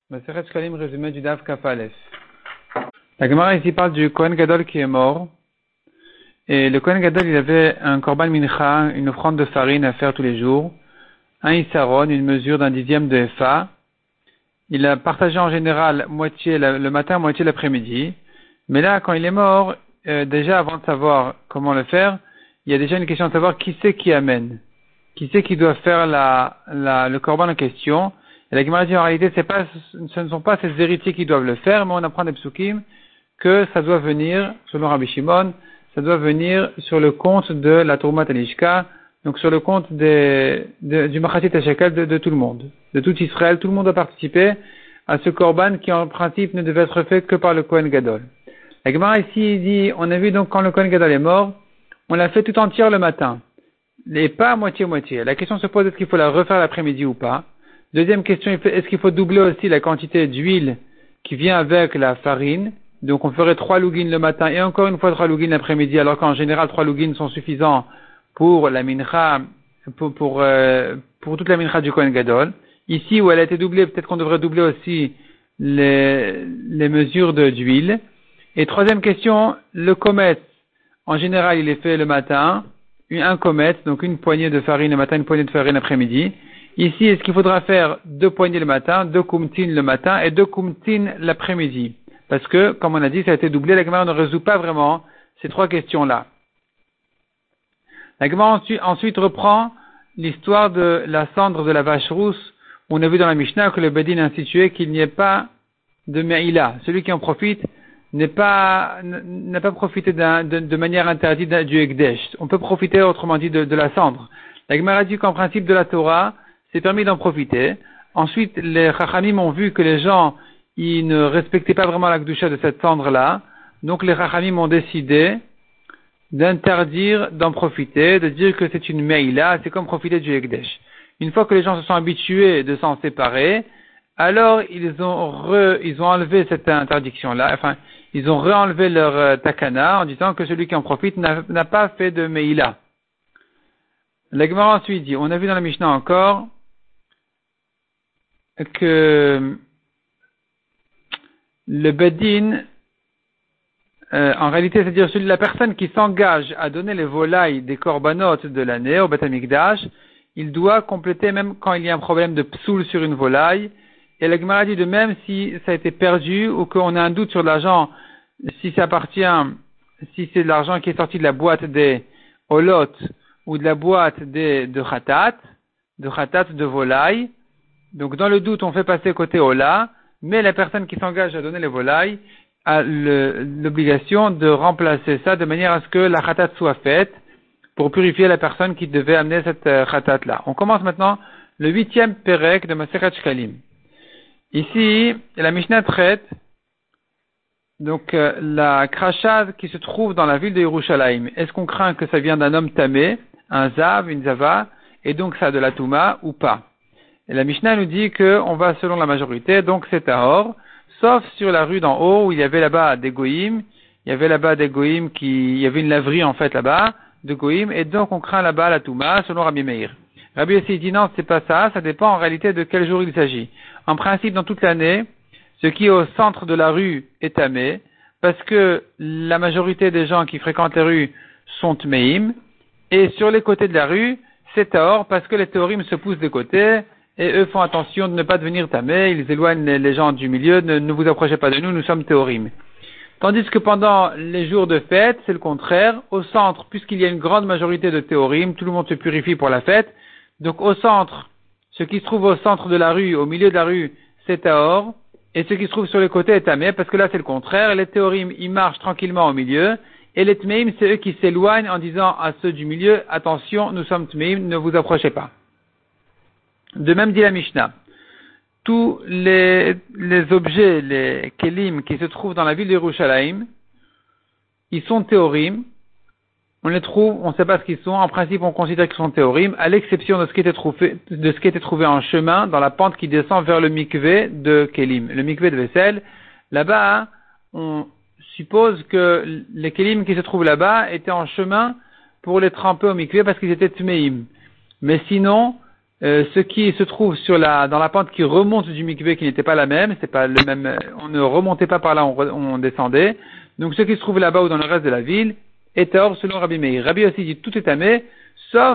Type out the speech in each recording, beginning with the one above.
Masechet Shkalim, résumé du Daf Kaf Aleph. La Gemara ici parle du Kohen Gadol qui est mort. Et le Kohen Gadol, il avait un korban mincha, une offrande de farine à faire tous les jours. Un isaron, une mesure d'un dixième de Efa. Il a partagé en général moitié le matin, moitié l'après-midi. Mais là, quand il est mort, déjà avant de savoir comment le faire, il y a déjà une question de savoir qui c'est qui amène. Qui c'est qui doit faire le korban en question. Et la Gemara dit en réalité, ce ne sont pas ces héritiers qui doivent le faire, mais on apprend des psukim que ça doit venir, selon Rabbi Shimon, ça doit venir sur le compte de la Troumat Alishka, donc sur le compte du Machatit HaShekel de tout le monde, de tout Israël. Tout le monde doit participer à ce korban qui en principe ne devait être fait que par le Kohen Gadol. La Gemara ici dit, on a vu donc quand le Kohen Gadol est mort, on l'a fait tout entière le matin, et pas moitié-moitié. La question se pose, est-ce qu'il faut la refaire l'après-midi ou pas? Deuxième question, est-ce qu'il faut doubler aussi la quantité d'huile qui vient avec la farine? Donc on ferait 3 lougines le matin et encore une fois 3 lougines l'après-midi, alors qu'en général 3 lougines sont suffisants pour la mincha, pour toute la mincha du Kohen Gadol. Ici où elle a été doublée, peut-être qu'on devrait doubler aussi les mesures d'huile. Et troisième question, le kometz, en général il est fait le matin, un kometz, donc une poignée de farine le matin, une poignée de farine l'après-midi. Ici, est-ce qu'il faudra faire 2 poignées le matin, 2 kumtin le matin et 2 kumtin l'après-midi? Parce que, comme on a dit, ça a été doublé. La Gemara ne résout pas vraiment ces 3 questions-là. La Gemara ensuite reprend l'histoire de la cendre de la vache rousse. On a vu dans la Mishnah que le Bedin a institué qu'il n'y ait pas de me'ila. Celui qui en profite n'a pas profité de manière interdite du Ekdesh. On peut profiter, autrement dit, de la cendre. La Gemara dit qu'en principe de la Torah, c'est permis d'en profiter. Ensuite, les Chachamim ont vu que les gens, ils ne respectaient pas vraiment la Kedusha de cette cendre-là. Donc les Chachamim ont décidé d'interdire d'en profiter, de dire que c'est une meïla, c'est comme profiter du Ekdesh. Une fois que les gens se sont habitués de s'en séparer, alors ils ont enlevé cette interdiction-là, enfin, ils ont réenlevé leur takana en disant que celui qui en profite n'a pas fait de meïla. La Gemara ensuite dit, on a vu dans la Mishnah encore que le Bedin, en réalité, c'est-à-dire la personne qui s'engage à donner les volailles des korbanot de l'année au Beth Amikdash, il doit compléter même quand il y a un problème de psoul sur une volaille. Et la Gemara dit de même si ça a été perdu ou qu'on a un doute sur l'argent, si c'est de l'argent qui est sorti de la boîte des holot ou de la boîte de khatat de volaille. Donc dans le doute, on fait passer côté Ola, mais la personne qui s'engage à donner les volailles a l'obligation de remplacer ça de manière à ce que la khatat soit faite pour purifier la personne qui devait amener cette khatat-là. On commence maintenant le 8e perek de Masechet Shkalim. Ici, la Mishnah traite donc la krachad qui se trouve dans la ville de Yerushalayim. Est-ce qu'on craint que ça vient d'un homme tamé, un zav, une zava, et donc ça a de la touma ou pas? Et la Mishnah nous dit qu'on va selon la majorité, donc c'est tahor, sauf sur la rue d'en haut où il y avait là-bas des goïms, il y avait une laverie en fait là-bas, de goïms, et donc on craint là-bas la touma selon Rabbi Meir. Rabbi Yossi dit non, c'est pas ça, ça dépend en réalité de quel jour il s'agit. En principe, dans toute l'année, ce qui est au centre de la rue est tamé, parce que la majorité des gens qui fréquentent les rues sont tmeim, et sur les côtés de la rue, c'est tahor, parce que les théorim se poussent des côtés, et eux font attention de ne pas devenir tamés, ils éloignent les gens du milieu, ne vous approchez pas de nous, nous sommes théorim. Tandis que pendant les jours de fête, c'est le contraire. Au centre, puisqu'il y a une grande majorité de théorim, tout le monde se purifie pour la fête. Donc au centre, ce qui se trouve au centre de la rue, au milieu de la rue, c'est tahor, et ce qui se trouve sur les côtés est tamé, parce que là c'est le contraire. Les théorim, ils marchent tranquillement au milieu, et les tmeim, c'est eux qui s'éloignent en disant à ceux du milieu, attention, nous sommes tmeim, ne vous approchez pas. De même dit la Mishnah, tous les objets, les kelim qui se trouvent dans la ville de Yerushalayim, ils sont théorim, on les trouve, on ne sait pas ce qu'ils sont, en principe on considère qu'ils sont théorim, à l'exception de ce qui était trouvé en chemin, dans la pente qui descend vers le mikvé de kelim, le mikvé de vaisselle. Là-bas, on suppose que les kelim qui se trouvent là-bas étaient en chemin pour les tremper au mikvé parce qu'ils étaient tmeim. Mais sinon, ce qui se trouve dans la pente qui remonte du mikvé qui n'était pas la même, c'est pas le même, on ne remontait pas par là, on descendait. Donc ce qui se trouve là-bas ou dans le reste de la ville est tahor selon Rabbi Meir. Rabbi aussi dit tout est tamé, sauf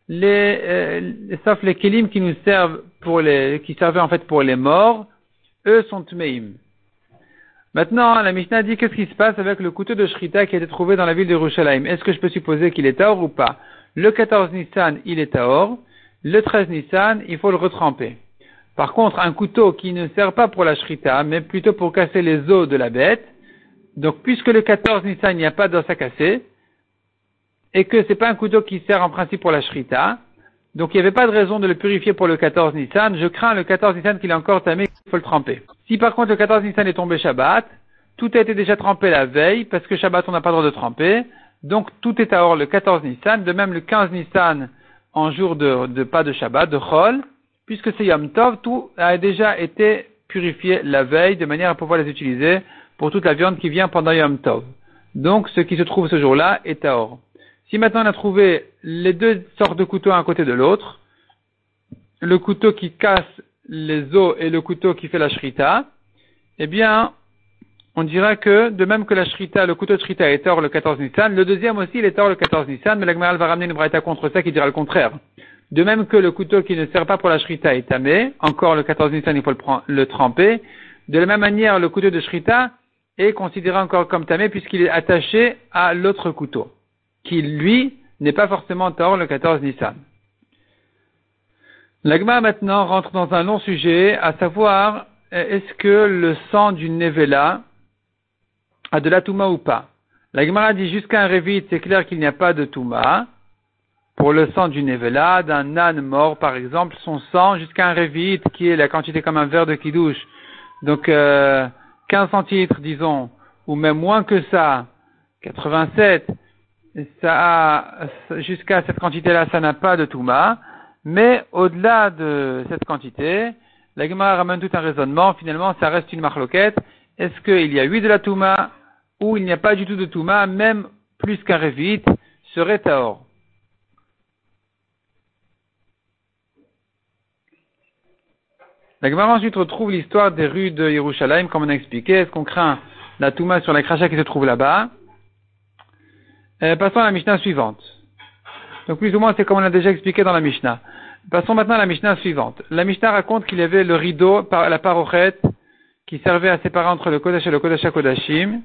les kélim qui nous servent qui servaient en fait pour les morts, eux sont tmeim. Maintenant, la Mishnah dit qu'est-ce qui se passe avec le couteau de Shrita qui a été trouvé dans la ville de Yerushalayim. Est-ce que je peux supposer qu'il est tahor ou pas? Le 14 Nissan, il est tahor. Le 13 Nissan, il faut le retremper. Par contre, un couteau qui ne sert pas pour la Shrita, mais plutôt pour casser les os de la bête, donc puisque le 14 Nissan, il n'y a pas d'os à casser, et que c'est pas un couteau qui sert en principe pour la Shrita, donc il n'y avait pas de raison de le purifier pour le 14 Nissan, je crains le 14 Nissan qu'il est encore tamé, il faut le tremper. Si par contre le 14 Nissan est tombé Shabbat, tout a été déjà trempé la veille, parce que Shabbat on n'a pas le droit de tremper, donc tout est à hors le 14 Nissan, de même le 15 Nissan en jour de pas de Shabbat, de Chol, puisque c'est Yom Tov, tout a déjà été purifié la veille, de manière à pouvoir les utiliser pour toute la viande qui vient pendant Yom Tov. Donc ce qui se trouve ce jour-là est à hors. Si maintenant on a trouvé les deux sortes de couteaux à un côté de l'autre, le couteau qui casse les os et le couteau qui fait la shrita, eh bien, on dira que, de même que la shrita, le couteau de shrita est hors le 14 Nissan, le deuxième aussi il est hors le 14 Nissan, mais la Gemara va ramener une braïta contre ça qui dira le contraire. De même que le couteau qui ne sert pas pour la shrita est tamé, encore le 14 Nissan il faut le tremper, de la même manière le couteau de shrita est considéré encore comme tamé puisqu'il est attaché à l'autre couteau, qui lui n'est pas forcément hors le 14 Nissan. L'Agma maintenant rentre dans un long sujet, à savoir, est-ce que le sang d'une Nevela a de la Touma ou pas? L'Agma dit jusqu'à un Révit, c'est clair qu'il n'y a pas de Touma. Pour le sang d'une Nevela, d'un âne mort par exemple, son sang jusqu'à un Révit, qui est la quantité comme un verre de kidouche, donc 15 centilitres disons, ou même moins que ça, 87, jusqu'à cette quantité-là, ça n'a pas de Touma. Mais au-delà de cette quantité, la Gemara ramène tout un raisonnement. Finalement, ça reste une marloquette. Est-ce qu'il y a eu de la Touma ou il n'y a pas du tout de Touma, même plus qu'un Révit, serait tahor? La Gemara ensuite retrouve l'histoire des rues de Yerushalayim, comme on a expliqué. Est-ce qu'on craint la Touma sur la kracha qui se trouve là-bas? Passons à la Mishnah suivante. Donc plus ou moins c'est comme on a déjà expliqué dans la Mishnah. Passons maintenant à la Mishnah suivante. La Mishnah raconte qu'il y avait le rideau, la parochet, qui servait à séparer entre le Kodesh et le Kodesh HaKodashim.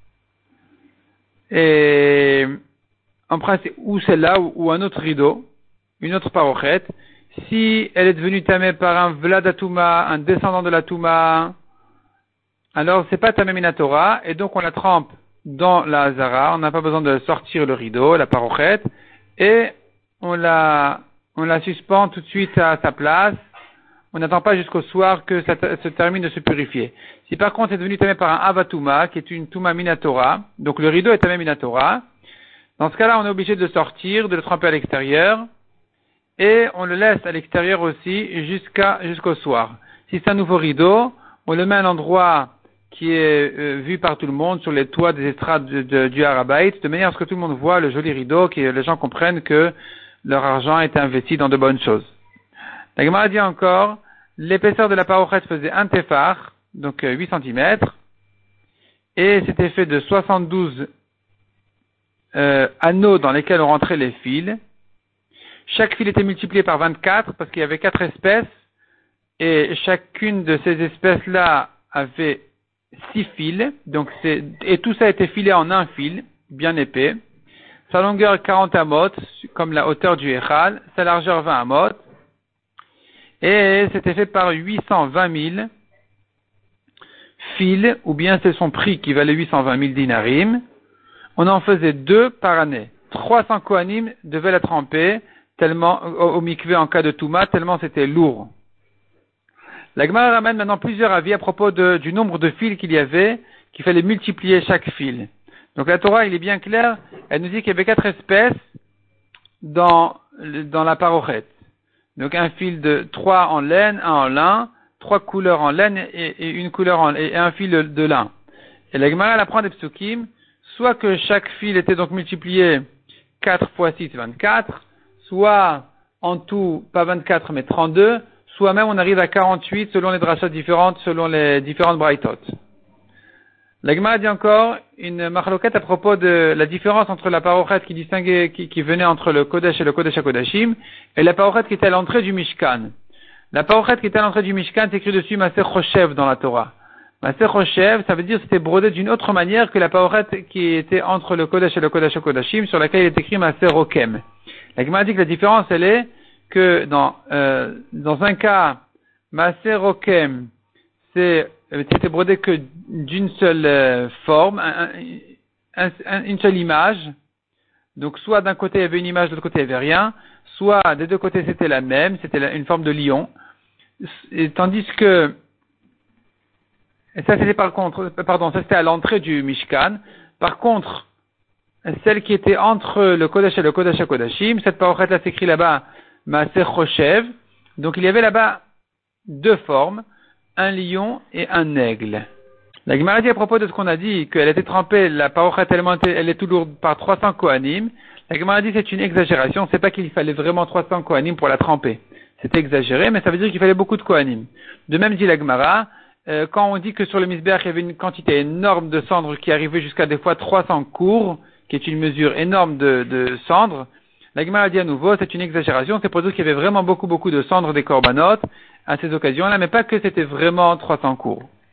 Et en principe, ou celle-là, ou un autre rideau, une autre parochet. Si elle est devenue tamée par un Vlad Atouma, un descendant de la Touma, alors c'est pas tamé minatora, et donc on la trempe dans la Hazara, on n'a pas besoin de sortir le rideau, la parochet, et on la suspend tout de suite à sa place. On n'attend pas jusqu'au soir que ça se termine de se purifier. Si par contre c'est devenu tamé par un avatuma, qui est une touma minatora, donc le rideau est tamé minatora, dans ce cas-là on est obligé de sortir, de le tremper à l'extérieur, et on le laisse à l'extérieur aussi jusqu'au soir. Si c'est un nouveau rideau, on le met à un endroit qui est vu par tout le monde sur les toits des estrades du Harabait, de manière à ce que tout le monde voit le joli rideau, que les gens comprennent que leur argent est investi dans de bonnes choses. La Gemara dit encore, l'épaisseur de la parochet faisait un tefar, donc 8 cm, et c'était fait de 72 anneaux dans lesquels on rentrait les fils. Chaque fil était multiplié par 24 parce qu'il y avait 4 espèces, et chacune de ces espèces-là avait 6 fils, donc et tout ça était filé en un fil, bien épais. Sa longueur 40 amot, comme la hauteur du Echal, sa largeur 20 amot, et c'était fait par 820 000 fils, ou bien c'est son prix qui valait 820 000 dinarim. On en faisait 2 par année. 300 kohanim devaient la tremper tellement au mikvé en cas de touma, tellement c'était lourd. La Gemara ramène maintenant plusieurs avis à propos du nombre de fils qu'il y avait, qu'il fallait multiplier chaque fil. Donc la Torah, il est bien clair, elle nous dit qu'il y avait 4 espèces dans la parochet. Donc un fil de 3 en laine, 1 en lin, 3 couleurs en laine et une couleur et un fil de lin. Et la Gemara, elle apprend des psukim, soit que chaque fil était donc multiplié 4 fois 6, 24, soit en tout, pas 24, mais 32, soit même on arrive à 48 selon les drachas différentes, selon les différentes braïtot. La Gemara dit encore une marloquette à propos de la différence entre la parochet qui distinguait, qui venait entre le Kodesh et le Kodesh HaKodashim, et la parochet qui était à l'entrée du Mishkan. La parochet qui était à l'entrée du Mishkan, c'est écrit dessus Maser Choshev dans la Torah. Maser Choshev, ça veut dire que c'était brodé d'une autre manière que la parochet qui était entre le Kodesh et le Kodesh HaKodashim, sur laquelle il est écrit Maser Rokem. La Gemara dit que la différence, elle est que dans un cas, Maser Rokem, c'était brodé que d'une seule forme, une seule image. Donc, soit d'un côté il y avait une image, de l'autre côté il n'y avait rien, soit des deux côtés c'était la même, c'était une forme de lion. Et tandis que, et ça c'était ça c'était à l'entrée du Mishkan. Par contre, celle qui était entre le Kodesh et le Kodesh HaKodashim, cette parochet là s'écrit là-bas, Maaser Choshev. Donc, il y avait là-bas deux formes, un lion et un aigle. La Gemara dit à propos de ce qu'on a dit, qu'elle était trempée, la parochet tellement elle est tout lourde par 300 Kohanim. La Gemara dit c'est une exagération, c'est pas qu'il fallait vraiment 300 Kohanim pour la tremper. C'était exagéré, mais ça veut dire qu'il fallait beaucoup de Kohanim. De même dit la Gemara, quand on dit que sur le Misbeach il y avait une quantité énorme de cendres qui arrivait jusqu'à des fois 300 cours, qui est une mesure énorme de cendres, la Gemara dit à nouveau, c'est une exagération, c'est pour dire qu'il y avait vraiment beaucoup de cendres des korbanot à ces occasions-là, mais pas que c'était vraiment 300 cours.